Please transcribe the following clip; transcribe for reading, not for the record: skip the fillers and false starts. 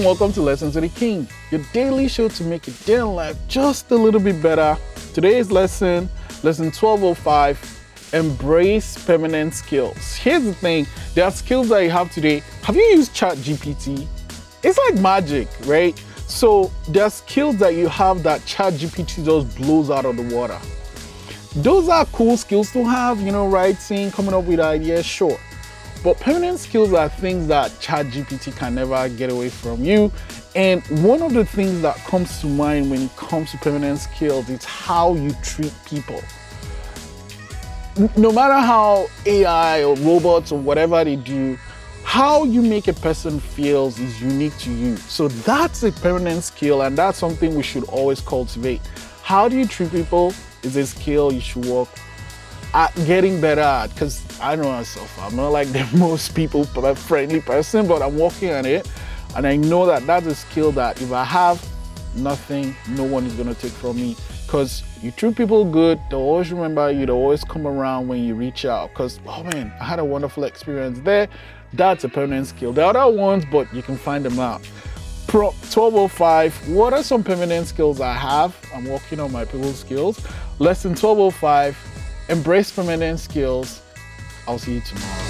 welcome to Lessons with the King, your daily show to make your day in life just a little bit better. Today's lesson 1205, embrace permanent skills. Here's the thing, there are skills that you have today. Have you used ChatGPT? It's like magic, right? So there are skills that you have that ChatGPT just blows out of the water. Those are cool skills to have, writing, coming up with ideas, sure. But permanent skills are things that ChatGPT can never get away from you. And one of the things that comes to mind when it comes to permanent skills is how you treat people. No matter how AI or robots or whatever they do, how you make a person feel is unique to you. So that's a permanent skill, and that's something we should always cultivate. How do you treat people is a skill you should work at getting better at, because I know myself, I'm not like the most people-friendly person, but I'm working on it, and I know that that's a skill that if I have, nothing, no one is going to take from me, because you treat people good, they'll always remember you, they'll always come around when you reach out, because, oh man, I had a wonderful experience there. That's a permanent skill. There are other ones, but you can find them out. Prop 1205, what are some permanent skills I have? I'm working on my people skills. Lesson 1205, embrace permanent skills. I'll see you tomorrow.